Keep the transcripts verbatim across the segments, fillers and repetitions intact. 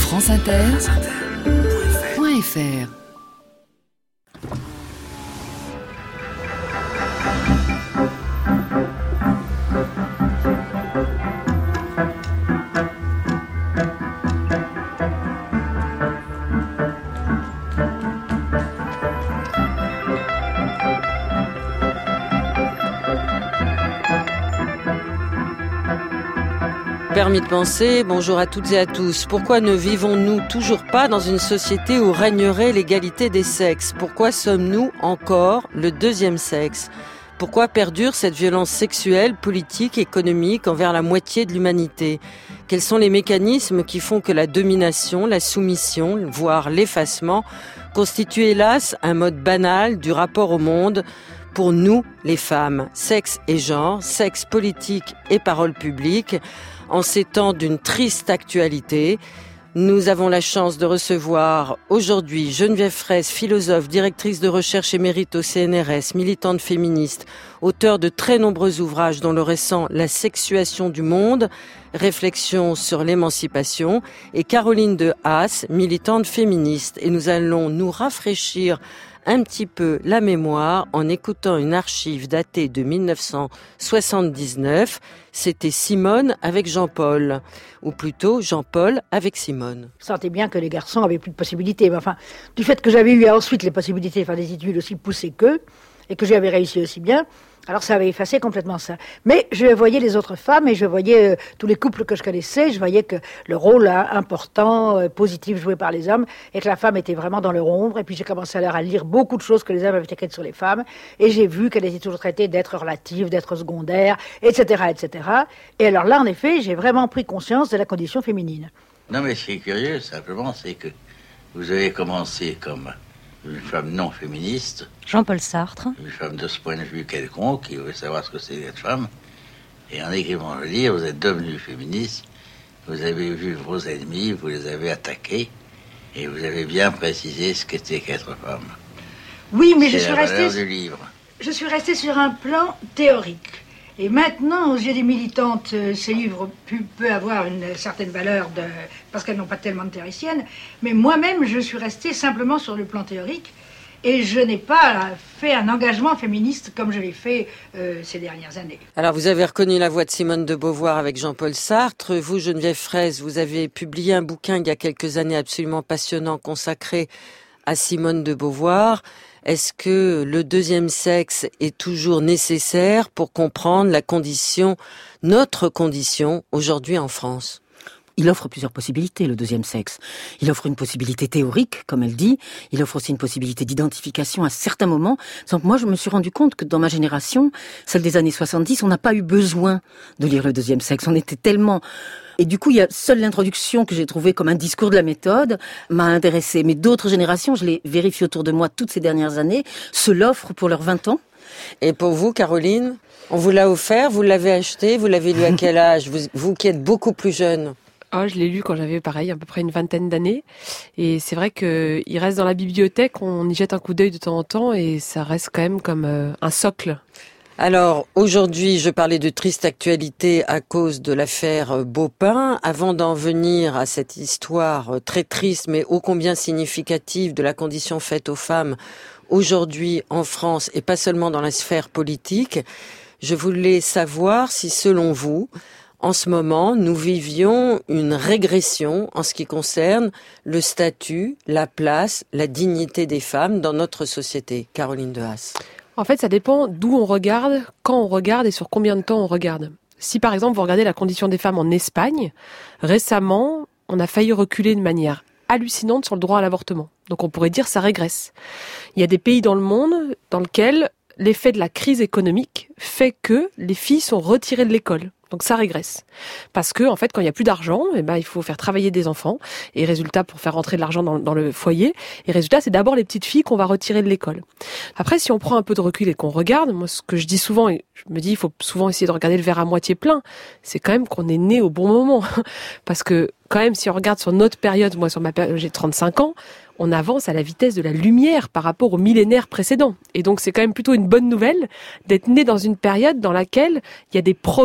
France Inter point F R. Permis de penser, bonjour à toutes et à tous. Pourquoi ne vivons-nous toujours pas dans une société où régnerait l'égalité des sexes ? Pourquoi sommes-nous encore le deuxième sexe ? Pourquoi perdure cette violence sexuelle, politique, économique envers la moitié de l'humanité ? Quels sont les mécanismes qui font que la domination, la soumission, voire l'effacement, constituent hélas un mode banal du rapport au monde pour nous, les femmes ? Sexe et genre, sexe politique et parole publique. En ces temps d'une triste actualité, nous avons la chance de recevoir aujourd'hui Geneviève Fraisse, philosophe, directrice de recherche émérite au C N R S, militante féministe, auteure de très nombreux ouvrages dont le récent « La sexuation du monde », réflexion sur l'émancipation, et Caroline de Haas, militante féministe. Et nous allons nous rafraîchir un petit peu la mémoire en écoutant une archive datée de mille neuf cent soixante-dix-neuf. C'était Simone avec Jean-Paul, ou plutôt Jean-Paul avec Simone. Je sentais bien que les garçons avaient plus de possibilités. Mais enfin, du fait que j'avais eu ensuite les possibilités de faire des études aussi poussées qu'eux, et que j'avais réussi aussi bien, alors ça avait effacé complètement ça. Mais je voyais les autres femmes et je voyais euh, tous les couples que je connaissais, je voyais que le rôle hein, important, euh, positif joué par les hommes, et que la femme était vraiment dans leur ombre. Et puis j'ai commencé alors à lire beaucoup de choses que les hommes avaient écrites sur les femmes, et j'ai vu qu'elles étaient toujours traitées d'être relatives, d'être secondaires, et cetera, et cetera. Et alors là, en effet, j'ai vraiment pris conscience de la condition féminine. Non mais ce qui est curieux, simplement, c'est que vous avez commencé comme une femme non féministe. Jean-Paul Sartre. Une femme de ce point de vue quelconque, qui veut savoir ce que c'est d'être femme. Et en écrivant le livre, vous êtes devenue féministe. Vous avez vu vos ennemis, vous les avez attaqués. Et vous avez bien précisé ce qu'était qu'être femme. Oui, mais je c'est suis la restée... valeur du livre. Je suis restée sur un plan théorique. Et maintenant, aux yeux des militantes, ces livres peuvent avoir une certaine valeur de... parce qu'elles n'ont pas tellement de théoriciennes. Mais moi-même, je suis restée simplement sur le plan théorique. Et je n'ai pas fait un engagement féministe comme je l'ai fait euh, ces dernières années. Alors, vous avez reconnu la voix de Simone de Beauvoir avec Jean-Paul Sartre. Vous, Geneviève Fraisse, vous avez publié un bouquin il y a quelques années absolument passionnant consacré à Simone de Beauvoir. Est-ce que le deuxième sexe est toujours nécessaire pour comprendre la condition, notre condition aujourd'hui en France ? Il offre plusieurs possibilités, le deuxième sexe. Il offre une possibilité théorique, comme elle dit. Il offre aussi une possibilité d'identification à certains moments. Donc moi, je me suis rendu compte que dans ma génération, celle des années soixante-dix, on n'a pas eu besoin de lire le deuxième sexe. On était tellement... Et du coup, il y a seule l'introduction que j'ai trouvée comme un discours de la méthode m'a intéressée. Mais d'autres générations, je l'ai vérifié autour de moi toutes ces dernières années, se l'offrent pour leurs vingt ans. Et pour vous, Caroline, on vous l'a offert, vous l'avez acheté, vous l'avez lu à quel âge ? vous, vous qui êtes beaucoup plus jeune. Oh, je l'ai lu quand j'avais, pareil, à peu près une vingtaine d'années. Et c'est vrai qu'il reste dans la bibliothèque, on y jette un coup d'œil de temps en temps et ça reste quand même comme euh, un socle. Alors, aujourd'hui, je parlais de triste actualité à cause de l'affaire Baupin. Avant d'en venir à cette histoire très triste, mais ô combien significative de la condition faite aux femmes aujourd'hui en France et pas seulement dans la sphère politique, je voulais savoir si, selon vous, en ce moment, nous vivions une régression en ce qui concerne le statut, la place, la dignité des femmes dans notre société. Caroline de Haas. En fait, ça dépend d'où on regarde, quand on regarde et sur combien de temps on regarde. Si par exemple vous regardez la condition des femmes en Espagne, récemment, on a failli reculer de manière hallucinante sur le droit à l'avortement. Donc on pourrait dire que ça régresse. Il y a des pays dans le monde dans lesquels l'effet de la crise économique fait que les filles sont retirées de l'école. Donc ça régresse. Parce que, en fait, quand il n'y a plus d'argent, eh ben, il faut faire travailler des enfants. Et résultat, pour faire rentrer de l'argent dans, dans le foyer. Et résultat, c'est d'abord les petites filles qu'on va retirer de l'école. Après, si on prend un peu de recul et qu'on regarde, moi, ce que je dis souvent, et je me dis, il faut souvent essayer de regarder le verre à moitié plein, c'est quand même qu'on est né au bon moment. Parce que, quand même, si on regarde sur notre période, moi, sur ma période, j'ai trente-cinq ans, on avance à la vitesse de la lumière par rapport au millénaire précédent. Et donc, c'est quand même plutôt une bonne nouvelle d'être né dans une période dans laquelle il y a des progrès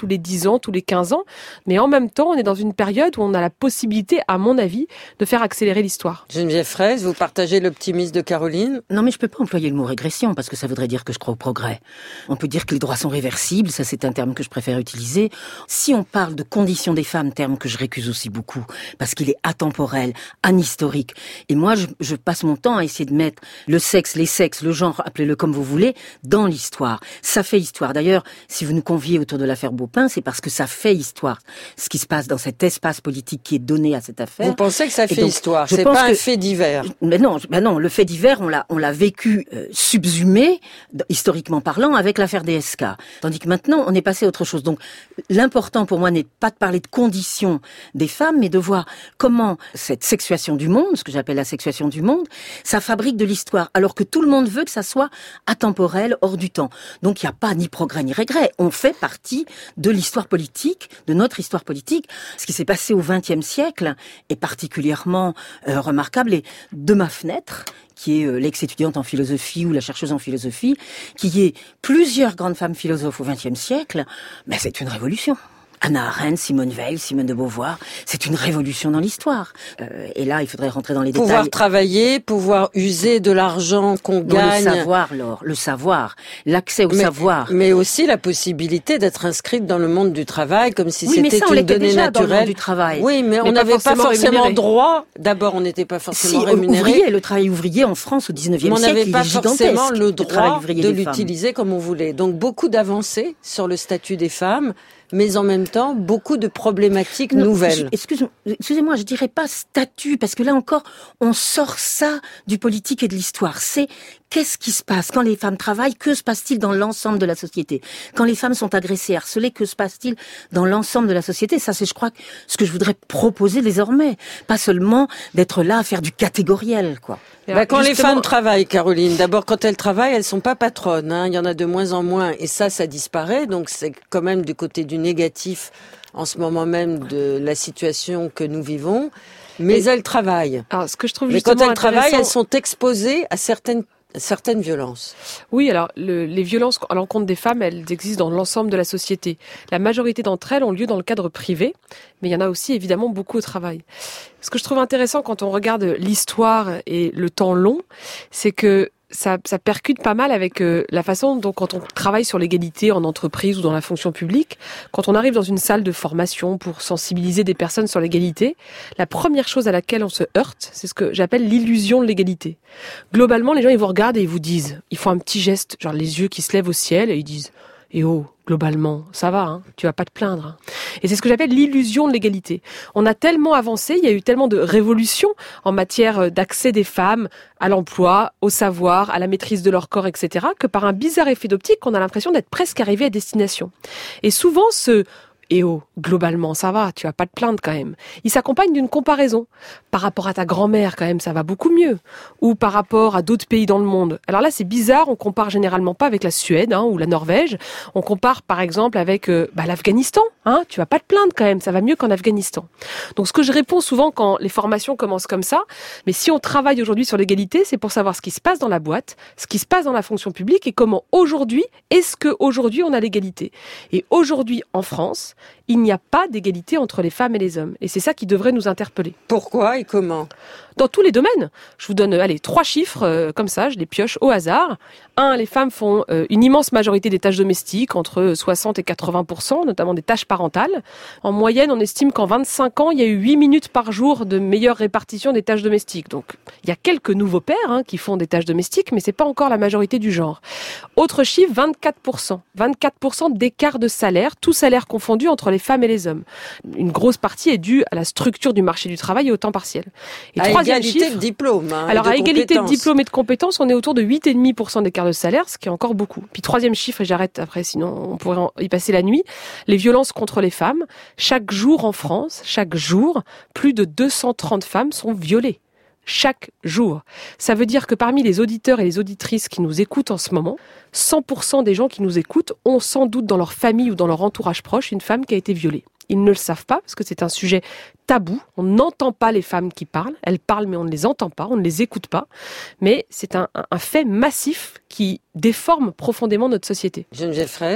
tous les dix ans, tous les quinze ans. Mais en même temps, on est dans une période où on a la possibilité, à mon avis, de faire accélérer l'histoire. Geneviève Fraisse, vous partagez l'optimisme de Caroline ? Non, mais je peux pas employer le mot régression, parce que ça voudrait dire que je crois au progrès. On peut dire que les droits sont réversibles, ça c'est un terme que je préfère utiliser. Si on parle de conditions des femmes, terme que je récuse aussi beaucoup, parce qu'il est atemporel, anhistorique. Et moi, je, je passe mon temps à essayer de mettre le sexe, les sexes, le genre, appelez-le comme vous voulez, dans l'histoire. Ça fait histoire. D'ailleurs, si vous nous conviez autour de l'affaire Baupin, c'est parce que ça fait histoire. Ce qui se passe dans cet espace politique qui est donné à cette affaire. Vous pensez que ça fait donc, histoire ? C'est pas que... un fait divers. Mais non, ben non, le fait divers, on l'a, on l'a vécu euh, subsumé, historiquement parlant, avec l'affaire D S K. Tandis que maintenant, on est passé à autre chose. Donc, l'important pour moi n'est pas de parler de conditions des femmes, mais de voir comment cette sexuation du monde, ce que j'appelle la sexuation du monde, ça fabrique de l'histoire, alors que tout le monde veut que ça soit atemporel, hors du temps. Donc, il n'y a pas ni progrès ni regret. On fait partie de l'histoire politique, de notre histoire politique. Ce qui s'est passé au vingtième siècle est particulièrement euh, remarquable. Et de ma fenêtre, qui est euh, l'ex-étudiante en philosophie ou la chercheuse en philosophie, qui est plusieurs grandes femmes philosophes au vingtième siècle, mais c'est une révolution. Anna Arendt, Simone Weil, Simone de Beauvoir, c'est une révolution dans l'histoire. Euh, et là, il faudrait rentrer dans les pouvoir détails. Pouvoir travailler, pouvoir user de l'argent qu'on non, gagne. Le savoir, Laure, le savoir, l'accès au mais, savoir. Mais aussi la possibilité d'être inscrite dans le monde du travail, comme si oui, c'était mais ça, on une l'était donnée déjà naturelle. Dans le monde du travail. Oui, mais, mais on n'avait pas forcément droit. D'abord, on n'était pas forcément si, rémunéré. Ouvrier, le travail ouvrier en France au dix-neuvième siècle, on n'avait pas forcément le droit le de l'utiliser comme on voulait. Donc beaucoup d'avancées sur le statut des femmes, mais en même temps, beaucoup de problématiques non, nouvelles. Je, excuse, excusez-moi, je dirais pas statut, parce que là encore, on sort ça du politique et de l'histoire. C'est qu'est-ce qui se passe quand les femmes travaillent? Que se passe-t-il dans l'ensemble de la société? Quand les femmes sont agressées, harcelées, que se passe-t-il dans l'ensemble de la société? Ça, c'est, je crois, ce que je voudrais proposer désormais. Pas seulement d'être là à faire du catégoriel, quoi. Bah, quand les femmes travaillent, Caroline, d'abord quand elles travaillent, elles sont pas patronnes, hein. Il y en a de moins en moins, et ça, ça disparaît. Donc c'est quand même du côté du négatif en ce moment même de la situation que nous vivons. Mais et, elles travaillent. Alors, ce que je trouve Mais justement quand elles travaillent, elles sont intéressant... exposées à certaines certaines violences. Oui, alors le, les violences à l'encontre des femmes, elles existent dans l'ensemble de la société. La majorité d'entre elles ont lieu dans le cadre privé, mais il y en a aussi évidemment beaucoup au travail. Ce que je trouve intéressant quand on regarde l'histoire et le temps long, c'est que ça, ça percute pas mal avec euh, la façon dont quand on travaille sur l'égalité en entreprise ou dans la fonction publique, quand on arrive dans une salle de formation pour sensibiliser des personnes sur l'égalité, la première chose à laquelle on se heurte, c'est ce que j'appelle l'illusion de l'égalité. Globalement, les gens ils vous regardent et ils vous disent, ils font un petit geste, genre les yeux qui se lèvent au ciel et ils disent « Eh oh, globalement, ça va, hein, tu vas pas te plaindre. Hein. » Et c'est ce que j'appelle l'illusion de l'égalité. On a tellement avancé, il y a eu tellement de révolutions en matière d'accès des femmes à l'emploi, au savoir, à la maîtrise de leur corps, et cetera, que par un bizarre effet d'optique, on a l'impression d'être presque arrivé à destination. Et souvent, ce Eh oh, globalement, ça va, tu vas pas te plaindre quand même. Il s'accompagne d'une comparaison. Par rapport à ta grand-mère, quand même, ça va beaucoup mieux. Ou par rapport à d'autres pays dans le monde. Alors là, c'est bizarre, on compare généralement pas avec la Suède hein, ou la Norvège. On compare, par exemple, avec euh, bah, l'Afghanistan. Hein, tu vas pas te plaindre quand même, ça va mieux qu'en Afghanistan. Donc ce que je réponds souvent quand les formations commencent comme ça, mais si on travaille aujourd'hui sur l'égalité, c'est pour savoir ce qui se passe dans la boîte, ce qui se passe dans la fonction publique et comment aujourd'hui, est-ce qu'aujourd'hui on a l'égalité. Et aujourd'hui, en France, il n'y a pas d'égalité entre les femmes et les hommes. Et c'est ça qui devrait nous interpeller. Pourquoi et comment ? Dans tous les domaines. Je vous donne allez, trois chiffres, euh, comme ça, je les pioche au hasard. Un, les femmes font euh, une immense majorité des tâches domestiques, entre soixante et quatre-vingts pour cent, notamment des tâches parentales. En moyenne, on estime qu'en vingt-cinq ans, il y a eu huit minutes par jour de meilleure répartition des tâches domestiques. Donc, il y a quelques nouveaux pères hein, qui font des tâches domestiques, mais c'est pas encore la majorité du genre. Autre chiffre, vingt-quatre pour cent. vingt-quatre pour cent d'écart de salaire, tout salaire confondu entre les femmes et les hommes. Une grosse partie est due à la structure du marché du travail et au temps partiel. Et à égalité chiffre, de diplôme. Hein, alors, de à égalité de diplôme et de compétences, on est autour de huit virgule cinq pour cent d'écart de salaire, ce qui est encore beaucoup. Puis troisième chiffre, et j'arrête après, sinon on pourrait y passer la nuit, les violences contre les femmes. Chaque jour en France, chaque jour, plus de deux cent trente femmes sont violées. Chaque jour. Ça veut dire que parmi les auditeurs et les auditrices qui nous écoutent en ce moment, cent pour cent des gens qui nous écoutent ont sans doute dans leur famille ou dans leur entourage proche une femme qui a été violée. Ils ne le savent pas parce que c'est un sujet tabou. On n'entend pas les femmes qui parlent. Elles parlent mais on ne les entend pas, on ne les écoute pas. Mais c'est un, un fait massif qui déforme profondément notre société. Geneviève Fraisse.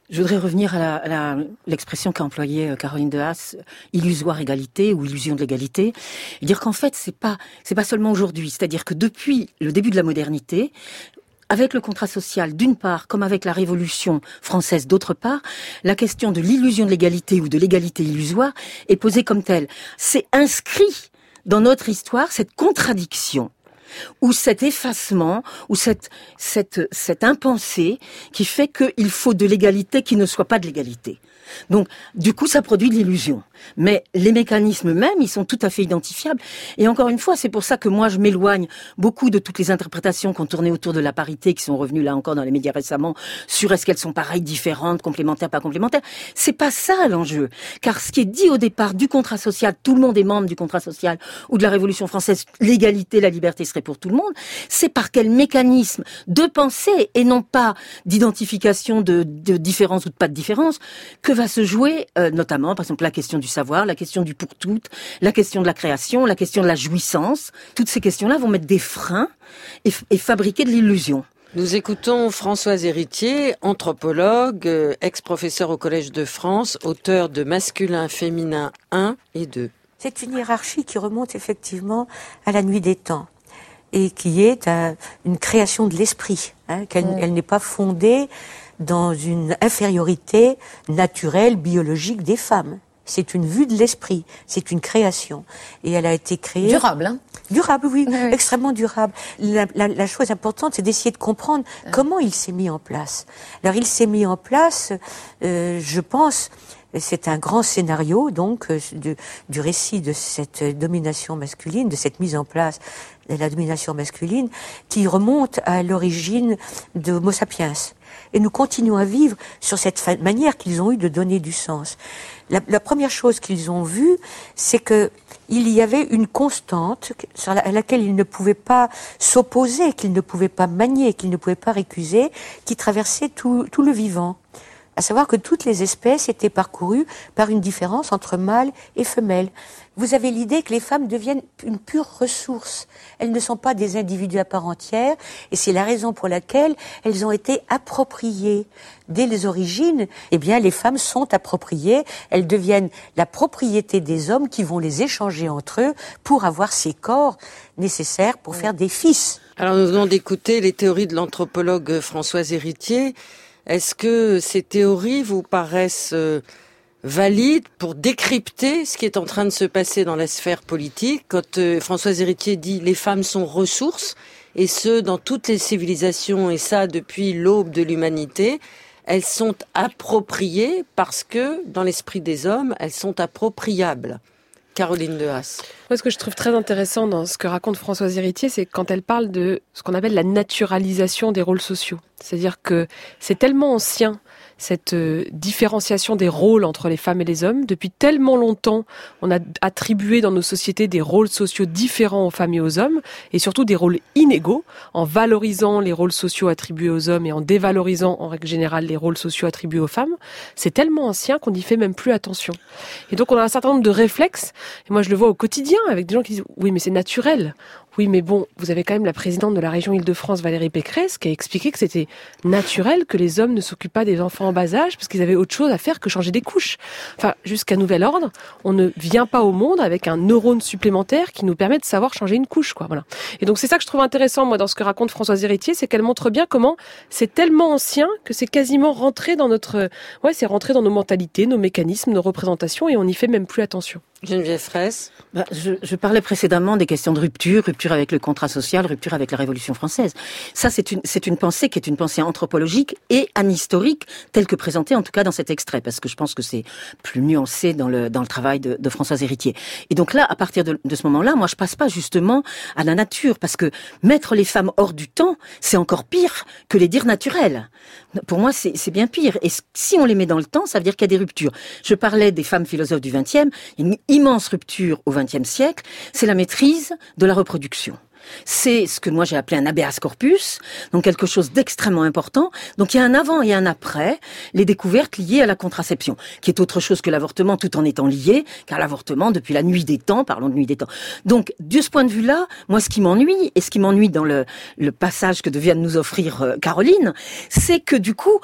Je voudrais revenir à, la, à la, l'expression qu'a employée Caroline de Haas, illusoire égalité ou illusion de l'égalité, et dire qu'en fait, c'est pas, c'est pas seulement aujourd'hui. C'est-à-dire que depuis le début de la modernité, avec le contrat social d'une part, comme avec la Révolution française d'autre part, la question de l'illusion de l'égalité ou de l'égalité illusoire est posée comme telle. C'est inscrit dans notre histoire cette contradiction, ou cet effacement, ou cette, cette, cette impensée qui fait qu'il faut de l'égalité qui ne soit pas de l'égalité. Donc, du coup, ça produit de l'illusion. Mais les mécanismes mêmes, ils sont tout à fait identifiables. Et encore une fois, c'est pour ça que moi, je m'éloigne beaucoup de toutes les interprétations qui ont tourné autour de la parité, qui sont revenues là encore dans les médias récemment, sur est-ce qu'elles sont pareilles, différentes, complémentaires, pas complémentaires. C'est pas ça l'enjeu. Car ce qui est dit au départ du contrat social, tout le monde est membre du contrat social, ou de la Révolution française, l'égalité, la liberté serait pour tout le monde, c'est par quel mécanisme de pensée, et non pas d'identification de, de différence ou de pas de différence, que va se jouer, euh, notamment, par exemple, la question du savoir, la question du pour toutes, la question de la création, la question de la jouissance. Toutes ces questions-là vont mettre des freins et, f- et fabriquer de l'illusion. Nous écoutons Françoise Héritier, anthropologue, euh, ex-professeur au Collège de France, auteur de Masculin, Féminin un et deux. C'est une hiérarchie qui remonte effectivement à la nuit des temps et qui est euh, une création de l'esprit, hein, qu'elle mmh. elle n'est pas fondée dans une infériorité naturelle, biologique des femmes. C'est une vue de l'esprit, c'est une création. Et elle a été créée... Durable, hein? Durable, oui, oui. Extrêmement durable. La, la, la chose importante, c'est d'essayer de comprendre ouais. comment il s'est mis en place. Alors, il s'est mis en place, euh, je pense... C'est un grand scénario, donc, du, du récit de cette domination masculine, de cette mise en place de la domination masculine, qui remonte à l'origine de Homo sapiens. Et nous continuons à vivre sur cette fa- manière qu'ils ont eu de donner du sens. La, la première chose qu'ils ont vue, c'est que il y avait une constante sur la, à laquelle ils ne pouvaient pas s'opposer, qu'ils ne pouvaient pas manier, qu'ils ne pouvaient pas récuser, qui traversait tout, tout le vivant. À savoir que toutes les espèces étaient parcourues par une différence entre mâle et femelle. Vous avez l'idée que les femmes deviennent une pure ressource. Elles ne sont pas des individus à part entière, et c'est la raison pour laquelle elles ont été appropriées. Dès les origines, eh bien, les femmes sont appropriées, elles deviennent la propriété des hommes qui vont les échanger entre eux pour avoir ces corps nécessaires pour faire des fils. Alors, nous venons d'écouter les théories de l'anthropologue Françoise Héritier. Est-ce que ces théories vous paraissent euh, valides pour décrypter ce qui est en train de se passer dans la sphère politique? Quand euh, Françoise Héritier dit « les femmes sont ressources », et ce, dans toutes les civilisations, et ça depuis l'aube de l'humanité, elles sont appropriées parce que, dans l'esprit des hommes, elles sont appropriables. Caroline de Haas. Moi, ce que je trouve très intéressant dans ce que raconte Françoise Héritier, c'est quand elle parle de ce qu'on appelle la naturalisation des rôles sociaux. C'est-à-dire que c'est tellement ancien, cette euh, différenciation des rôles entre les femmes et les hommes. Depuis tellement longtemps, on a attribué dans nos sociétés des rôles sociaux différents aux femmes et aux hommes, et surtout des rôles inégaux, en valorisant les rôles sociaux attribués aux hommes et en dévalorisant, en règle générale, les rôles sociaux attribués aux femmes. C'est tellement ancien qu'on n'y fait même plus attention. Et donc, on a un certain nombre de réflexes, et moi je le vois au quotidien, avec des gens qui disent « oui, mais c'est naturel ». Oui, mais bon, vous avez quand même la présidente de la région Île-de-France, Valérie Pécresse, qui a expliqué que c'était naturel que les hommes ne s'occupent pas des enfants en bas âge parce qu'ils avaient autre chose à faire que changer des couches. Enfin, jusqu'à nouvel ordre, on ne vient pas au monde avec un neurone supplémentaire qui nous permet de savoir changer une couche, quoi. Voilà. Et donc, c'est ça que je trouve intéressant, moi, dans ce que raconte Françoise Héritier, c'est qu'elle montre bien comment c'est tellement ancien que c'est quasiment rentré dans notre, ouais, c'est rentré dans nos mentalités, nos mécanismes, nos représentations, et on n'y fait même plus attention. Geneviève Fraisse. Bah, je, je parlais précédemment des questions de rupture, rupture avec le contrat social, rupture avec la Révolution française. Ça, c'est une, c'est une pensée qui est une pensée anthropologique et anhistorique, telle que présentée en tout cas dans cet extrait, parce que je pense que c'est plus nuancé dans le, dans le travail de, de Françoise Héritier. Et donc là, à partir de, de ce moment-là, moi je passe pas justement à la nature, parce que mettre les femmes hors du temps, c'est encore pire que les dire naturelles. Pour moi, c'est, c'est bien pire. Et si on les met dans le temps, ça veut dire qu'il y a des ruptures. Je parlais des femmes philosophes du vingtième, une immense rupture au vingtième siècle, c'est la maîtrise de la reproduction. C'est ce que moi j'ai appelé un habeas corpus, donc quelque chose d'extrêmement important. Donc il y a un avant et un après, les découvertes liées à la contraception, qui est autre chose que l'avortement tout en étant lié, car l'avortement depuis la nuit des temps, parlons de nuit des temps. Donc de ce point de vue-là, moi ce qui m'ennuie, et ce qui m'ennuie dans le, le passage que vient de nous offrir euh, Caroline, c'est que du coup,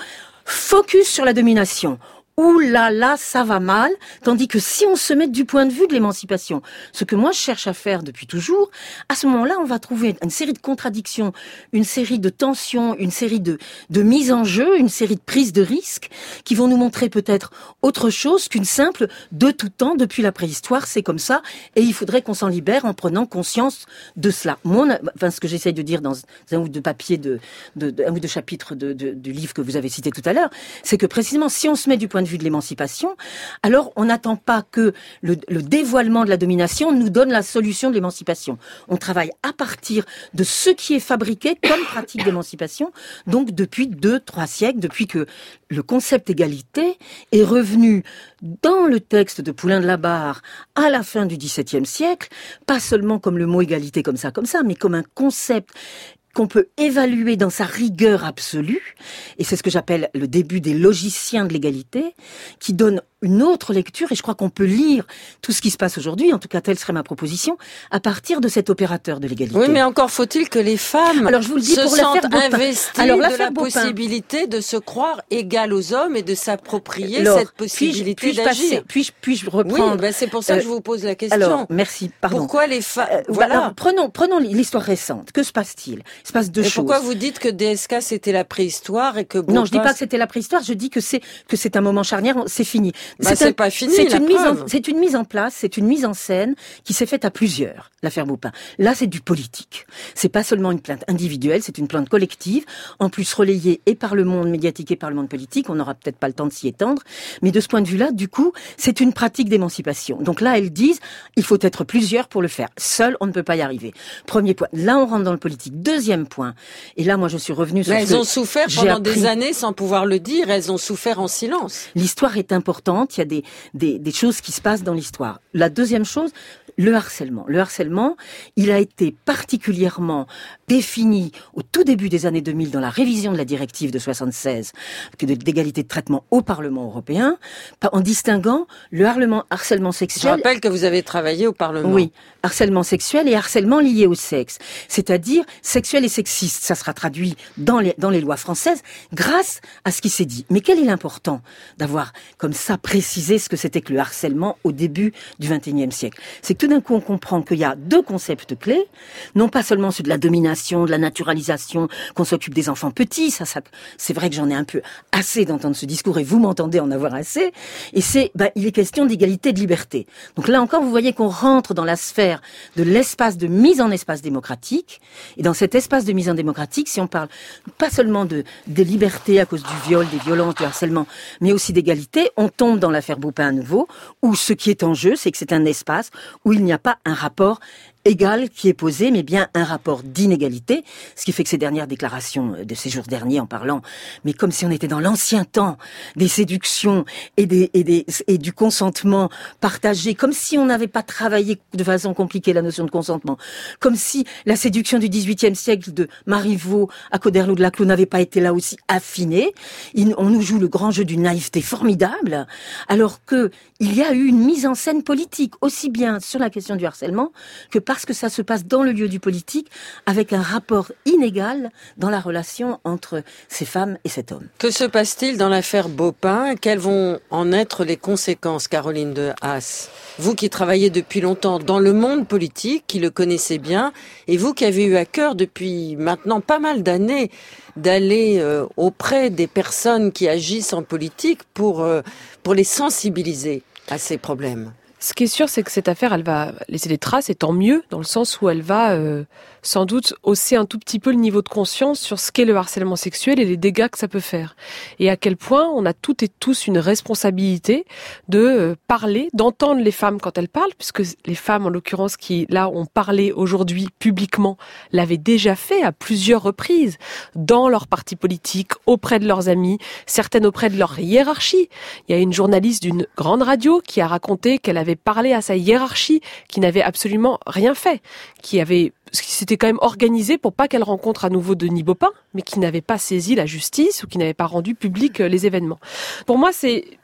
focus sur la domination. Ouh là là, ça va mal. Tandis que si on se met du point de vue de l'émancipation, ce que moi je cherche à faire depuis toujours, à ce moment-là, on va trouver une série de contradictions, une série de tensions, une série de, de mises en jeu, une série de prises de risques qui vont nous montrer peut-être autre chose qu'une simple de tout temps, depuis la préhistoire, c'est comme ça, et il faudrait qu'on s'en libère en prenant conscience de cela. Mon, enfin, ce que j'essaye de dire dans un ou deux papiers de, de, de un ou deux chapitres de, de, du livre que vous avez cité tout à l'heure, c'est que précisément, si on se met du point de vue de l'émancipation, alors on n'attend pas que le, le dévoilement de la domination nous donne la solution de l'émancipation. On travaille à partir de ce qui est fabriqué comme pratique d'émancipation, donc depuis deux, trois siècles, depuis que le concept égalité est revenu dans le texte de Poulain de la Barre à la fin du dix-septième siècle, pas seulement comme le mot égalité comme ça, comme ça, mais comme un concept qu'on peut évaluer dans sa rigueur absolue, et c'est ce que j'appelle le début des logiciens de l'égalité, qui donne une autre lecture, et je crois qu'on peut lire tout ce qui se passe aujourd'hui, en tout cas telle serait ma proposition, à partir de cet opérateur de l'égalité. Oui, mais encore faut-il que les femmes Alors, je vous le dis, se pour sentent Beaupin. investies Alors, de la Beaupin. possibilité de se croire égales aux hommes et de s'approprier Alors, cette possibilité puis-je, puis-je d'agir. passer, puis-je, puis-je reprendre Oui, ben c'est pour ça que euh, je vous pose la question. Alors, merci, pardon. Pourquoi les femmes... Euh, voilà. alors, prenons, prenons l'histoire récente. Que se passe-t-il? Il se passe deux Et choses. pourquoi vous dites que D S K c'était la préhistoire et que Beaupin... Non, je dis pas que c'était la préhistoire, je dis que c'est que c'est un moment charnière, c'est fini. Bah, c'est c'est un, pas fini, c'est la une mise en, preuve. c'est une mise en place, c'est une mise en scène qui s'est faite à plusieurs, l'affaire Beaupin. Là, c'est du politique. C'est pas seulement une plainte individuelle, c'est une plainte collective, en plus relayée et par le monde médiatique et par le monde politique. On n'aura peut-être pas le temps de s'y étendre, mais de ce point de vue-là, du coup, c'est une pratique d'émancipation. Donc là, elles disent, il faut être plusieurs pour le faire. Seul, on ne peut pas y arriver. Premier point. Là, on rentre dans le politique. Deuxième point. Et là, moi, je suis revenue sur Mais ce elles que ont souffert j'ai pendant appris. des années sans pouvoir le dire, elles ont souffert en silence. L'histoire est importante, il y a des, des, des choses qui se passent dans l'histoire. La deuxième chose, le harcèlement. Le harcèlement, il a été particulièrement défini au tout début des années deux mille dans la révision de la directive de soixante-seize d'égalité de traitement au Parlement européen, en distinguant le harcèlement, harcèlement Je sexuel. rappelle que vous avez travaillé au Parlement. Oui, harcèlement sexuel et harcèlement lié au sexe, c'est-à-dire sexuel et sexiste. Ça sera traduit dans les dans les lois françaises grâce à ce qui s'est dit. Mais quel est l'important d'avoir comme ça précisé ce que c'était que le harcèlement au début du vingt et unième siècle? C'est que tout d'un coup on comprend qu'il y a deux concepts clés, non pas seulement ceux de la domination, de la naturalisation, qu'on s'occupe des enfants petits. Ça, ça c'est vrai que j'en ai un peu assez d'entendre ce discours et vous m'entendez en avoir assez. Et c'est, ben, il est question d'égalité et de liberté. Donc là encore, vous voyez qu'on rentre dans la sphère de l'espace de mise en espace démocratique. Et dans cet espace de mise en démocratique, si on parle pas seulement de, de liberté à cause du viol, des violences, du harcèlement, mais aussi d'égalité, on tombe dans l'affaire Beaupin à nouveau, où ce qui est en jeu, c'est que c'est un espace où il n'y a pas un rapport égal qui est posé, mais bien un rapport d'inégalité, ce qui fait que ces dernières déclarations de ces jours derniers en parlant, mais comme si on était dans l'ancien temps des séductions et des et des et du consentement partagé, comme si on n'avait pas travaillé de façon compliquée la notion de consentement, comme si la séduction du dix-huitième siècle de Marivaux à Coderlo de Laclos n'avait pas été là aussi affinée. Il, on nous joue le grand jeu d'une naïveté formidable, alors que il y a eu une mise en scène politique aussi bien sur la question du harcèlement que par parce que ça se passe dans le lieu du politique, avec un rapport inégal dans la relation entre ces femmes et cet homme. Que se passe-t-il dans l'affaire Beaupin? Quelles vont en être les conséquences, Caroline de Haas? Vous qui travaillez depuis longtemps dans le monde politique, qui le connaissez bien, et vous qui avez eu à cœur depuis maintenant pas mal d'années d'aller euh, auprès des personnes qui agissent en politique pour, euh, pour les sensibiliser à ces problèmes. Ce qui est sûr, c'est que cette affaire, elle va laisser des traces, et tant mieux, dans le sens où elle va euh, sans doute hausser un tout petit peu le niveau de conscience sur ce qu'est le harcèlement sexuel et les dégâts que ça peut faire. Et à quel point on a toutes et tous une responsabilité de euh, parler, d'entendre les femmes quand elles parlent, puisque les femmes, en l'occurrence, qui là ont parlé aujourd'hui publiquement, l'avaient déjà fait à plusieurs reprises, dans leur parti politique, auprès de leurs amis, certaines auprès de leur hiérarchie. Il y a une journaliste d'une grande radio qui a raconté qu'elle avait parlé à sa hiérarchie, qui n'avait absolument rien fait, qui avait, qui s'était quand même organisé pour pas qu'elle rencontre à nouveau Denis Beaupin, mais qui n'avait pas saisi la justice ou qui n'avait pas rendu public les événements. Pour moi, c'est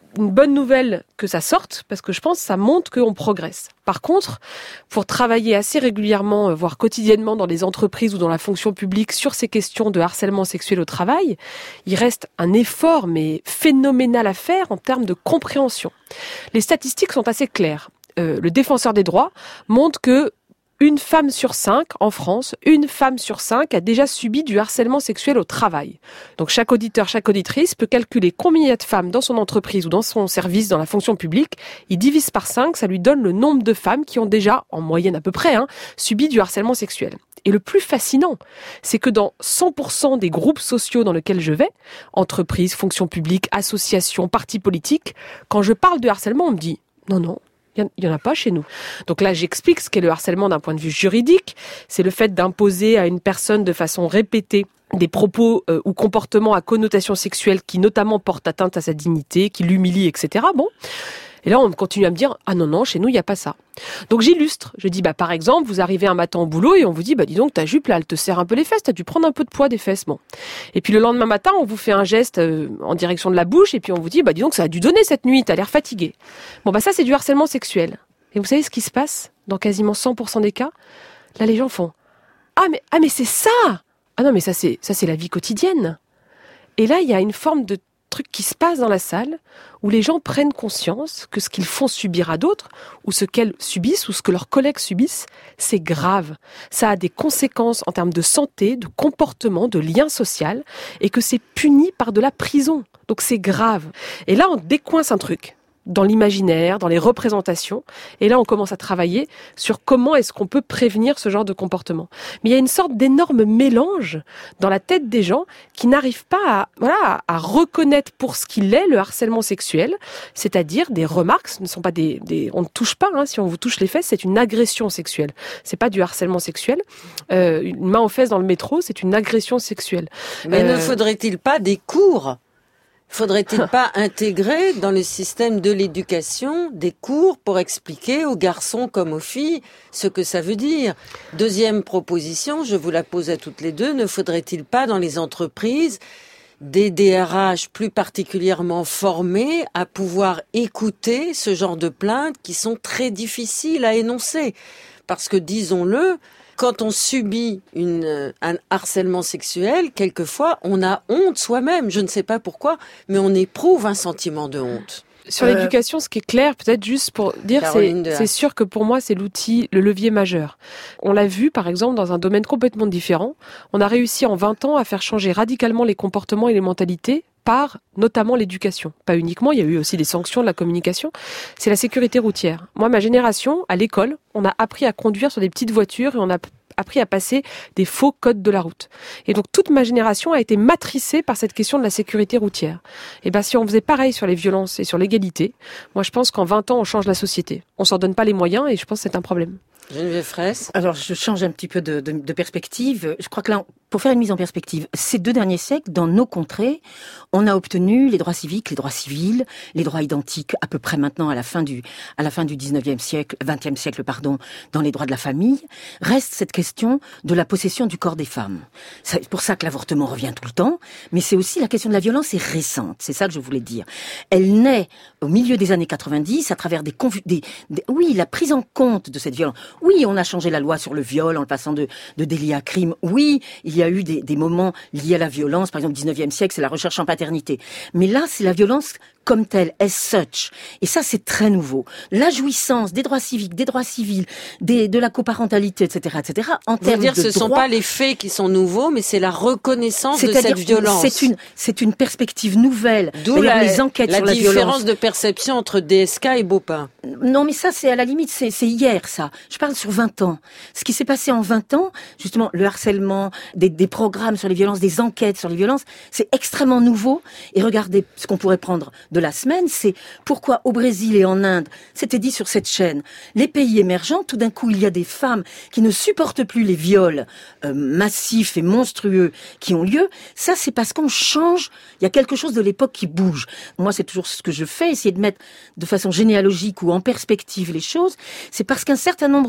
une bonne nouvelle que ça sorte, parce que je pense que ça montre qu'on progresse. Par contre, pour travailler assez régulièrement, voire quotidiennement dans les entreprises ou dans la fonction publique sur ces questions de harcèlement sexuel au travail, il reste un effort, mais phénoménal à faire en termes de compréhension. Les statistiques sont assez claires. Euh, le défenseur des droits montre que une femme sur cinq, en France, une femme sur cinq a déjà subi du harcèlement sexuel au travail. Donc chaque auditeur, chaque auditrice peut calculer combien il y a de femmes dans son entreprise ou dans son service, dans la fonction publique. Il divise par cinq, ça lui donne le nombre de femmes qui ont déjà, en moyenne à peu près, hein, subi du harcèlement sexuel. Et le plus fascinant, c'est que dans cent pour cent des groupes sociaux dans lesquels je vais, entreprises, fonction publique, associations, partis politiques, quand je parle de harcèlement, on me dit « non, non ». Il n'y en a pas chez nous. Donc là, j'explique ce qu'est le harcèlement d'un point de vue juridique. C'est le fait d'imposer à une personne de façon répétée des propos euh, ou comportements à connotation sexuelle qui notamment portent atteinte à sa dignité, qui l'humilient, et cetera. Bon. Et là, on continue à me dire « ah non, non, chez nous, il n'y a pas ça ». Donc j'illustre. Je dis bah par exemple, vous arrivez un matin au boulot et on vous dit « bah dis donc, ta jupe là, elle te serre un peu les fesses, t'as dû prendre un peu de poids des fesses. » Bon. Et puis le lendemain matin, on vous fait un geste euh, en direction de la bouche et puis on vous dit « bah dis donc, ça a dû donner cette nuit, t'as l'air fatigué. » Bon bah ça, c'est du harcèlement sexuel. Et vous savez ce qui se passe dans quasiment cent pour cent des cas? Là, les gens font « ah mais, ah mais c'est ça !» Ah non, mais ça c'est, ça c'est la vie quotidienne. Et là, il y a une forme de truc qui se passe dans la salle où les gens prennent conscience que ce qu'ils font subir à d'autres ou ce qu'elles subissent ou ce que leurs collègues subissent, c'est grave. Ça a des conséquences en termes de santé, de comportement, de lien social et que c'est puni par de la prison. Donc c'est grave. Et là, on décoince un truc dans l'imaginaire, dans les représentations. Et là, on commence à travailler sur comment est-ce qu'on peut prévenir ce genre de comportement. Mais il y a une sorte d'énorme mélange dans la tête des gens qui n'arrivent pas à, voilà, à reconnaître pour ce qu'il est le harcèlement sexuel, c'est-à-dire des remarques. Ce ne sont pas des, des on ne touche pas. Hein, si on vous touche les fesses, c'est une agression sexuelle. C'est pas du harcèlement sexuel. Euh, une main aux fesses dans le métro, c'est une agression sexuelle. Mais euh, ne faudrait-il pas des cours ? Faudrait-il pas intégrer dans le système de l'éducation des cours pour expliquer aux garçons comme aux filles ce que ça veut dire? Deuxième proposition, je vous la pose à toutes les deux, ne faudrait-il pas dans les entreprises des D R H plus particulièrement formés à pouvoir écouter ce genre de plaintes qui sont très difficiles à énoncer? Parce que, disons-le, quand on subit une, un harcèlement sexuel, quelquefois, on a honte soi-même. Je ne sais pas pourquoi, mais on éprouve un sentiment de honte. Sur euh, l'éducation, ce qui est clair, peut-être juste pour dire, c'est, c'est sûr que pour moi, c'est l'outil, le levier majeur. On l'a vu, par exemple, dans un domaine complètement différent. On a réussi en vingt ans à faire changer radicalement les comportements et les mentalités par notamment l'éducation. Pas uniquement, il y a eu aussi des sanctions de la communication. C'est la sécurité routière. Moi, ma génération, à l'école, on a appris à conduire sur des petites voitures et on a appris à passer des faux codes de la route. Et donc, toute ma génération a été matricée par cette question de la sécurité routière. Et ben, si on faisait pareil sur les violences et sur l'égalité, moi, je pense qu'en vingt ans, on change la société. On s'en donne pas les moyens et je pense que c'est un problème. Geneviève Fraisse. Alors, je change un petit peu de, de, de perspective. Je crois que là, pour faire une mise en perspective, ces deux derniers siècles, dans nos contrées, on a obtenu les droits civiques, les droits civils, les droits identiques, à peu près maintenant à la fin du, à la fin du dix-neuvième siècle, vingtième siècle, pardon, dans les droits de la famille. Reste cette question de la possession du corps des femmes. C'est pour ça que l'avortement revient tout le temps, mais c'est aussi la question de la violence est récente. C'est ça que je voulais dire. Elle naît au milieu des années quatre-vingt-dix à travers des, conf... des, des, oui, la prise en compte de cette violence. Oui, on a changé la loi sur le viol en le passant de, de délit à crime. Oui, il y a eu des, des moments liés à la violence. Par exemple, au dix-neuvième siècle, c'est la recherche en paternité. Mais là, c'est la violence comme telle, as such. Et ça, c'est très nouveau. La jouissance des droits civiques, des droits civils, des, de la coparentalité, et cetera, et cetera. En termes dire, de ce ne sont pas les faits qui sont nouveaux, mais c'est la reconnaissance de cette violence. C'est une, c'est une perspective nouvelle. D'où la, les enquêtes la sur la différence violence. de perception entre D S K et Baupin. Non, mais ça, c'est à la limite, c'est, c'est hier, ça. Je parle sur vingt ans. Ce qui s'est passé en vingt ans, justement, le harcèlement, des, des programmes sur les violences, des enquêtes sur les violences, c'est extrêmement nouveau. Et regardez, ce qu'on pourrait prendre de la semaine, c'est pourquoi au Brésil et en Inde, c'était dit sur cette chaîne, les pays émergents, tout d'un coup, il y a des femmes qui ne supportent plus les viols euh, massifs et monstrueux qui ont lieu. Ça, c'est parce qu'on change. Il y a quelque chose de l'époque qui bouge. Moi, c'est toujours ce que je fais, essayer de mettre de façon généalogique ou en perspective les choses. C'est parce qu'un certain nombre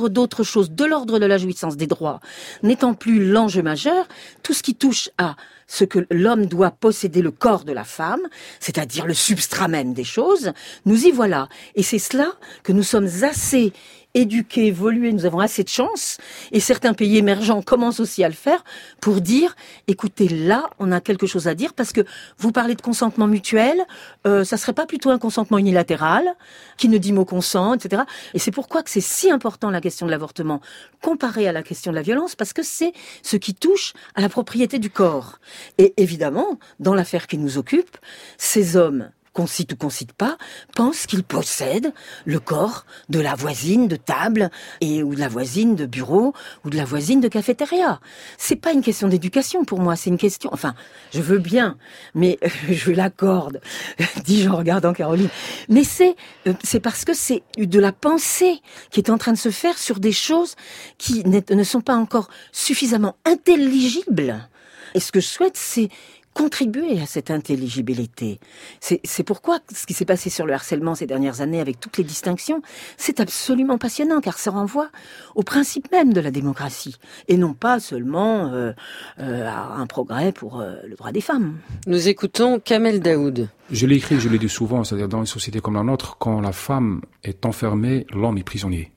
nombre d'autres choses de l'ordre de la jouissance des droits n'étant plus l'enjeu majeur, tout ce qui touche à ce que l'homme doit posséder le corps de la femme, c'est-à-dire le substrat même des choses, nous y voilà. Et c'est cela que nous sommes assez éduqués, évolués, nous avons assez de chance, et certains pays émergents commencent aussi à le faire, pour dire, écoutez, là, on a quelque chose à dire, parce que vous parlez de consentement mutuel, euh, ça serait pas plutôt un consentement unilatéral, qui ne dit mot consent, et cetera. Et c'est pourquoi que c'est si important la question de l'avortement, comparé à la question de la violence, parce que c'est ce qui touche à la propriété du corps. Et évidemment, dans l'affaire qui nous occupe, ces hommes, qu'on cite ou qu'on cite pas, pensent qu'ils possèdent le corps de la voisine de table et ou de la voisine de bureau ou de la voisine de cafétéria. C'est pas une question d'éducation pour moi, c'est une question, enfin, je veux bien, mais euh, je l'accorde, dis-je en regardant Caroline, mais c'est euh, c'est parce que c'est de la pensée qui est en train de se faire sur des choses qui ne sont pas encore suffisamment intelligibles. Et ce que je souhaite, c'est contribuer à cette intelligibilité. C'est, c'est pourquoi ce qui s'est passé sur le harcèlement ces dernières années avec toutes les distinctions, c'est absolument passionnant car ça renvoie au principe même de la démocratie et non pas seulement euh, euh, à un progrès pour euh, le droit des femmes. Nous écoutons Kamel Daoud. Je l'ai écrit, je l'ai dit souvent, c'est-à-dire dans une société comme la nôtre, quand la femme est enfermée, l'homme est prisonnier.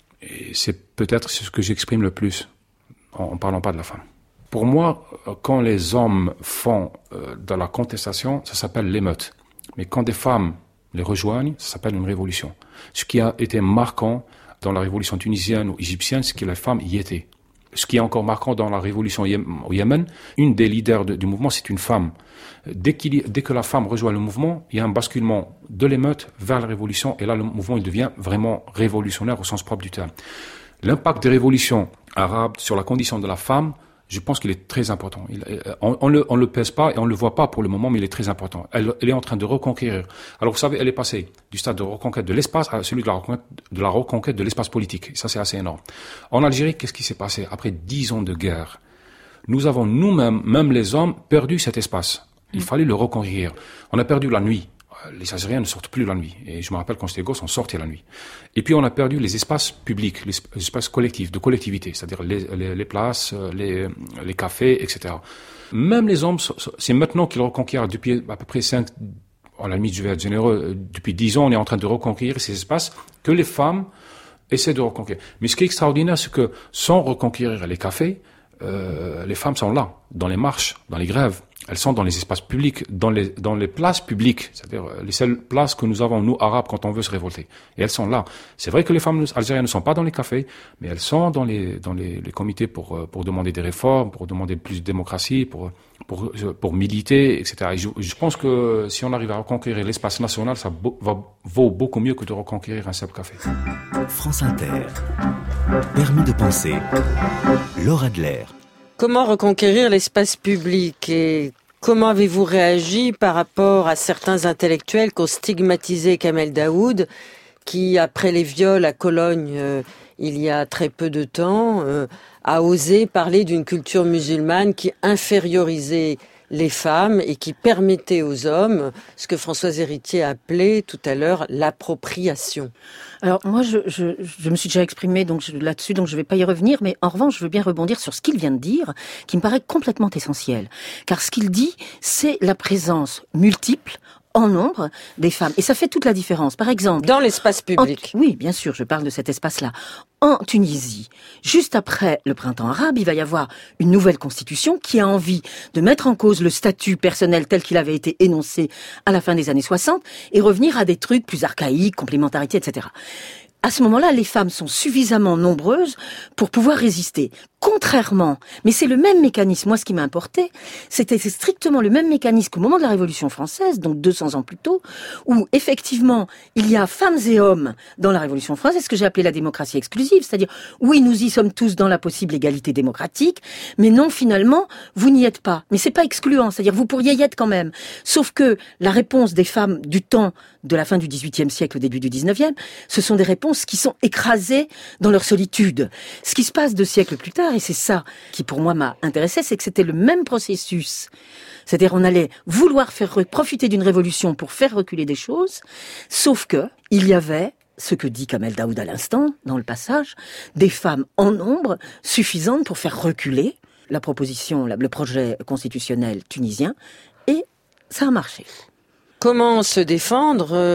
Et c'est peut-être ce que j'exprime le plus en ne parlant pas de la femme. Pour moi, quand les hommes font euh, de la contestation, ça s'appelle l'émeute. Mais quand des femmes les rejoignent, ça s'appelle une révolution. Ce qui a été marquant dans la révolution tunisienne ou égyptienne, c'est que les femmes y étaient. Ce qui est encore marquant dans la révolution au Yémen, une des leaders de, du mouvement, c'est une femme. Dès, qu'il, dès que la femme rejoint le mouvement, il y a un basculement de l'émeute vers la révolution, et là, le mouvement il devient vraiment révolutionnaire au sens propre du terme. L'impact des révolutions arabes sur la condition de la femme, je pense qu'il est très important. Il, on, on le, on le pèse pas et on le voit pas pour le moment, mais il est très important. Elle, elle est en train de reconquérir. Alors, vous savez, elle est passée du stade de reconquête de l'espace à celui de la reconquête de, la reconquête de l'espace politique. Et ça, c'est assez énorme. En Algérie, qu'est-ce qui s'est passé? Après dix ans de guerre, nous avons nous-mêmes, même les hommes, perdu cet espace. Il fallait le reconquérir. On a perdu la nuit. Les Algériens ne sortent plus la nuit. Et je me rappelle quand j'étais gosse, on sortait la nuit. Et puis on a perdu les espaces publics, les espaces collectifs, de collectivité, c'est-à-dire les, les, les places, les, les cafés, et cetera. Même les hommes, c'est maintenant qu'ils reconquièrent depuis à peu près cinq, à la limite je vais être généreux, depuis dix ans, on est en train de reconquérir ces espaces que les femmes essaient de reconquérir. Mais ce qui est extraordinaire, c'est que sans reconquérir les cafés, euh, les femmes sont là, dans les marches, dans les grèves. Elles sont dans les espaces publics, dans les, dans les places publiques, c'est-à-dire les seules places que nous avons, nous, Arabes, quand on veut se révolter. Et elles sont là. C'est vrai que les femmes algériennes ne sont pas dans les cafés, mais elles sont dans les, dans les, les comités pour, pour demander des réformes, pour demander plus de démocratie, pour, pour, pour militer, et cetera. Et je, je pense que si on arrive à reconquérir l'espace national, ça va, vaut beaucoup mieux que de reconquérir un simple café. France Inter. Permis de penser. Laure Adler. Comment reconquérir l'espace public et comment avez-vous réagi par rapport à certains intellectuels qui ont stigmatisé Kamel Daoud, qui, après les viols à Cologne euh, il y a très peu de temps, euh, a osé parler d'une culture musulmane qui infériorisait les femmes et qui permettait aux hommes ce que Françoise Héritier a appelé tout à l'heure l'appropriation. Alors moi, je, je, je me suis déjà exprimée donc je, là-dessus, donc je ne vais pas y revenir, mais en revanche, je veux bien rebondir sur ce qu'il vient de dire, qui me paraît complètement essentiel. Car ce qu'il dit, c'est la présence multiple, en nombre, des femmes. Et ça fait toute la différence. Par exemple... Dans l'espace public. En, oui, bien sûr, je parle de cet espace-là. En Tunisie, juste après le printemps arabe, il va y avoir une nouvelle constitution qui a envie de mettre en cause le statut personnel tel qu'il avait été énoncé à la fin des années soixante et revenir à des trucs plus archaïques, complémentarité, et cetera. À ce moment-là, les femmes sont suffisamment nombreuses pour pouvoir résister. Contrairement, mais c'est le même mécanisme, moi ce qui m'a importé, c'était strictement le même mécanisme qu'au moment de la Révolution française, donc deux cents ans plus tôt, où effectivement, il y a femmes et hommes dans la Révolution française, ce que j'ai appelé la démocratie exclusive, c'est-à-dire, oui, nous y sommes tous dans la possible égalité démocratique, mais non, finalement, vous n'y êtes pas. Mais c'est pas excluant, c'est-à-dire, vous pourriez y être quand même. Sauf que la réponse des femmes du temps de la fin du dix-huitième siècle, au début du dix-neuvième, ce sont des réponses qui sont écrasées dans leur solitude. Ce qui se passe deux siècles plus tard, et c'est ça qui pour moi m'a intéressé, c'est que c'était le même processus. C'est-à-dire on allait vouloir faire profiter d'une révolution pour faire reculer des choses, sauf que il y avait ce que dit Kamel Daoud à l'instant, dans le passage, des femmes en nombre suffisantes pour faire reculer la proposition, le projet constitutionnel tunisien, et ça a marché. Comment se défendre ?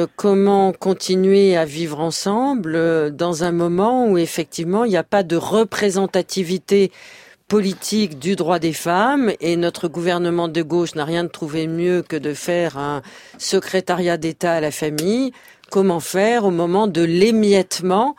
Comment continuer à vivre ensemble dans un moment où effectivement il n'y a pas de représentativité politique du droit des femmes et notre gouvernement de gauche n'a rien trouvé mieux que de faire un secrétariat d'État à la famille. Comment faire au moment de l'émiettement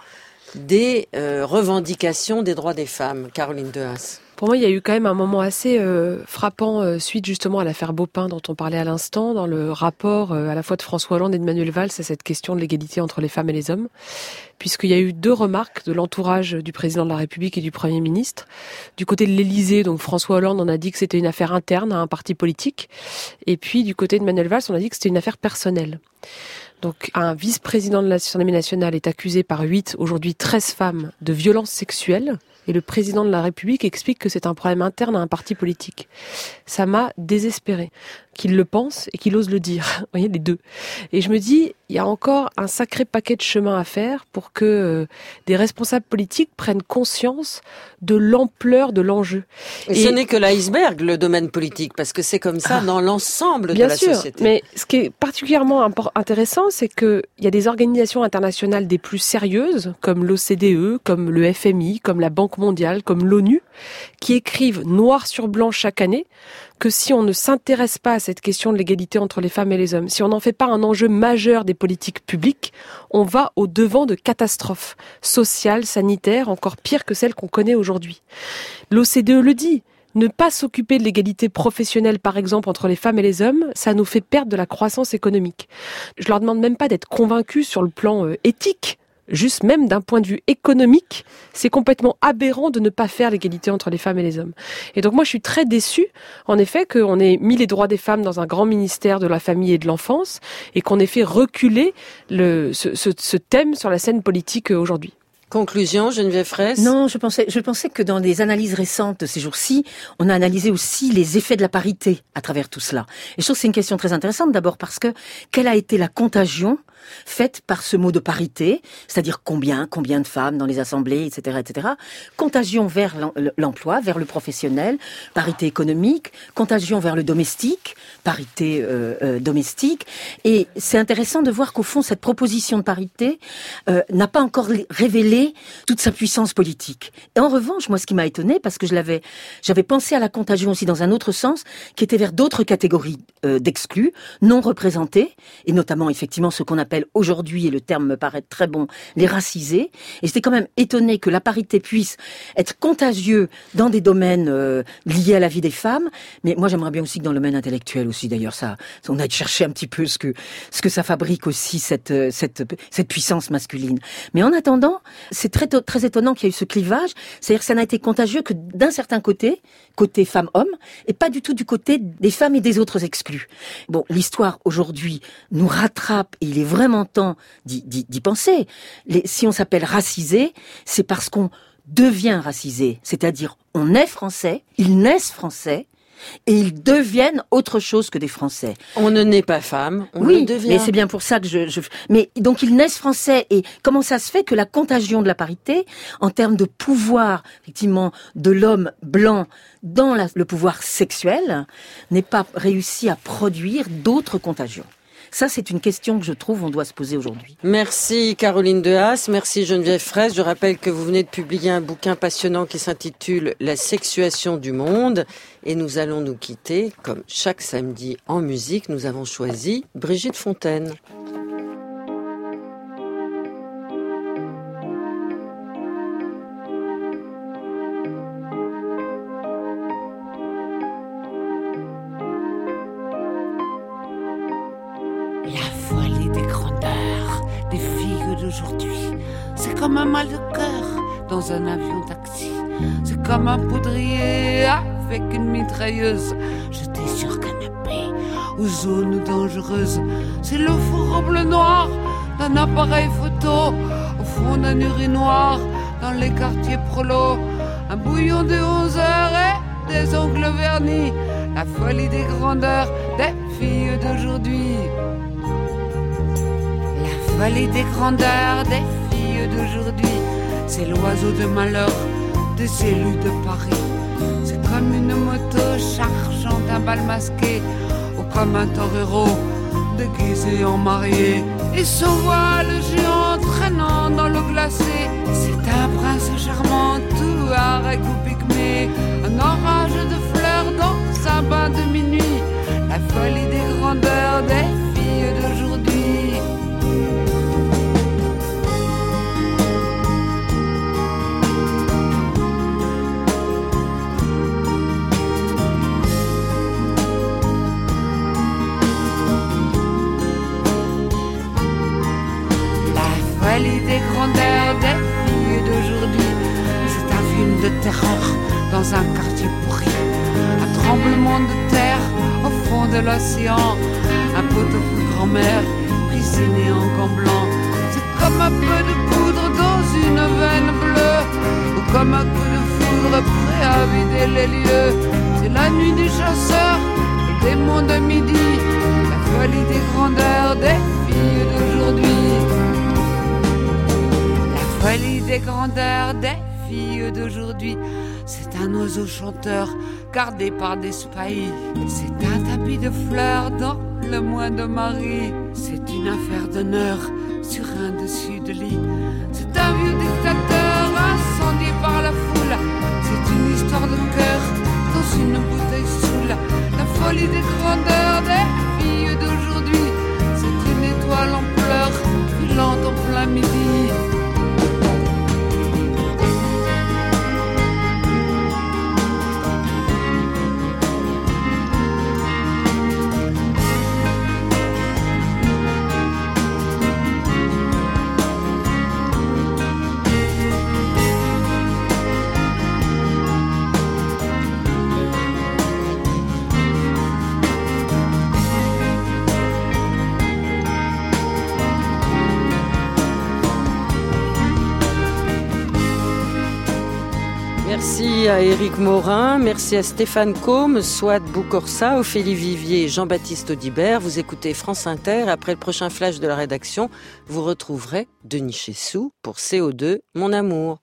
des euh, revendications des droits des femmes ? Caroline Dehaas. Pour moi, il y a eu quand même un moment assez euh, frappant euh, suite justement à l'affaire Baupin dont on parlait à l'instant, dans le rapport euh, à la fois de François Hollande et de Manuel Valls à cette question de l'égalité entre les femmes et les hommes, puisqu'il y a eu deux remarques de l'entourage du président de la République et du Premier ministre. Du côté de l'Élysée, donc François Hollande, on a dit que c'était une affaire interne à un parti politique, et puis du côté de Manuel Valls, on a dit que c'était une affaire personnelle. Donc, un vice-président de l'Assemblée nationale est accusé par huit, aujourd'hui treize femmes, de violences sexuelles. Et le président de la République explique que c'est un problème interne à un parti politique. Ça m'a désespérée, qu'il le pense et qu'il ose le dire. Vous voyez, les deux. Et je me dis, il y a encore un sacré paquet de chemin à faire pour que euh, des responsables politiques prennent conscience de l'ampleur de l'enjeu. Et, et ce n'est que l'iceberg, le domaine politique, parce que c'est comme ça ah, dans l'ensemble de la sûr, société. Mais ce qui est particulièrement impor- intéressant, c'est qu'il y a des organisations internationales des plus sérieuses, comme l'O C D E, comme le F M I, comme la Banque mondiale, comme l'ONU, qui écrivent noir sur blanc chaque année que si on ne s'intéresse pas à cette question de l'égalité entre les femmes et les hommes, si on n'en fait pas un enjeu majeur des politiques publiques, on va au devant de catastrophes sociales, sanitaires, encore pires que celles qu'on connaît aujourd'hui. L'O C D E le dit. Ne pas s'occuper de l'égalité professionnelle, par exemple, entre les femmes et les hommes, ça nous fait perdre de la croissance économique. Je leur demande même pas d'être convaincus sur le plan euh, éthique. Juste même d'un point de vue économique, c'est complètement aberrant de ne pas faire l'égalité entre les femmes et les hommes. Et donc moi je suis très déçue, en effet, qu'on ait mis les droits des femmes dans un grand ministère de la famille et de l'enfance et qu'on ait fait reculer le, ce, ce, ce thème sur la scène politique aujourd'hui. Conclusion, Geneviève Fraisse ? Non, je pensais, je pensais que dans les analyses récentes de ces jours-ci, on a analysé aussi les effets de la parité à travers tout cela. Et je trouve que c'est une question très intéressante, d'abord parce que quelle a été la contagion faite par ce mot de parité, c'est-à-dire combien, combien de femmes dans les assemblées, et cetera, et cetera. Contagion vers l'emploi, vers le professionnel, parité économique, contagion vers le domestique, parité euh, euh, domestique. Et c'est intéressant de voir qu'au fond, cette proposition de parité euh, n'a pas encore révélé toute sa puissance politique. Et en revanche, moi, ce qui m'a étonnée, parce que je l'avais, j'avais pensé à la contagion aussi dans un autre sens, qui était vers d'autres catégories euh, d'exclus, non représentés, et notamment, effectivement, ce qu'on appelle aujourd'hui, et le terme me paraît très bon, les racisés. Et j'étais quand même étonnée que la parité puisse être contagieuse dans des domaines euh, liés à la vie des femmes. Mais moi, j'aimerais bien aussi que dans le domaine intellectuel aussi, d'ailleurs, ça, on aille chercher un petit peu ce que ce que ça fabrique aussi cette cette cette puissance masculine. Mais en attendant, c'est très très étonnant qu'il y ait eu ce clivage. C'est-à-dire que ça n'a été contagieux que d'un certain côté, côté femmes-hommes, et pas du tout du côté des femmes et des autres exclus. Bon, l'histoire aujourd'hui nous rattrape, et il est vraiment temps d'y, d'y, d'y penser. Les, si on s'appelle racisé, c'est parce qu'on devient racisé. C'est-à-dire, on est français, ils naissent français, et ils deviennent autre chose que des Français. On ne naît pas femme, on oui, le devient. Mais c'est bien pour ça que je, je... Mais donc ils naissent français, et comment ça se fait que la contagion de la parité, en termes de pouvoir, effectivement, de l'homme blanc dans la, le pouvoir sexuel, n'ait pas réussi à produire d'autres contagions? Ça, c'est une question que je trouve on doit se poser aujourd'hui. Merci Caroline Dehaas, merci Geneviève Fraisse. Je rappelle que vous venez de publier un bouquin passionnant qui s'intitule « La sexuation du monde ». Et nous allons nous quitter, comme chaque samedi en musique, nous avons choisi Brigitte Fontaine. D'aujourd'hui, c'est comme un mal de cœur dans un avion taxi. C'est comme un poudrier avec une mitrailleuse jeté sur canapé aux zones dangereuses. C'est le four au bleu noir d'un appareil photo au fond d'un urinoir dans les quartiers prolos. Un bouillon de onze heures et des ongles vernis. La folie des grandeurs des filles d'aujourd'hui. La folie des grandeurs des filles d'aujourd'hui, c'est l'oiseau de malheur des élus de Paris. C'est comme une moto chargeant un bal masqué, ou comme un torero déguisé en marié. Et son voile géant traînant dans l'eau glacée, c'est un prince charmant, tout arrêt ou pygmée. Un orage de fleurs dans un bain de minuit, la folie des grandeurs des filles d'aujourd'hui. La folie des grandeurs des filles d'aujourd'hui, c'est un film de terreur dans un quartier pourri. Un tremblement de terre au fond de l'océan, un pot-au-feu grand-mère cuisiné en gants blancs. C'est comme un peu de poudre dans une veine bleue, ou comme un coup de foudre prêt à vider les lieux. C'est la nuit des chasseurs, les démons de midi, la folie des grandeurs des filles d'aujourd'hui. La folie des grandeurs des filles d'aujourd'hui, c'est un oiseau chanteur gardé par des spahis. C'est un tapis de fleurs dans le mois de Marie. C'est une affaire d'honneur sur un dessus de lit. C'est un vieux dictateur incendié par la foule. C'est une histoire de cœur dans une bouteille saoule. La folie des grandeurs des filles d'aujourd'hui, c'est une étoile en pleurs filante en plein midi. Merci à Éric Morin, merci à Stéphane Côme, Souad Boukorsa, Ophélie Vivier et Jean-Baptiste Audibert. Vous écoutez France Inter. Après le prochain flash de la rédaction, vous retrouverez Denis Chessou pour C O deux, Mon amour.